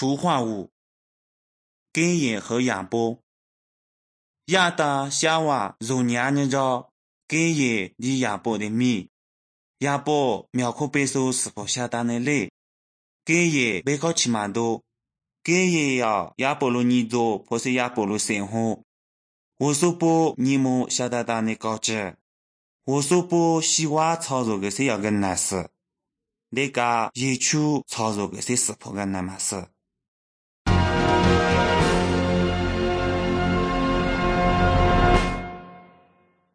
图画五，该隐和亚伯。亚当夏娃肉娘娘着该隐离亚伯的米，亚伯苗可背受是否下单的累，该隐背靠起码多，该隐要亚伯罗尼做破碎亚伯罗生活，我说不你们下单的高职，我说不希望操作个谁要跟那事，那个也去操作个谁是否跟那么事。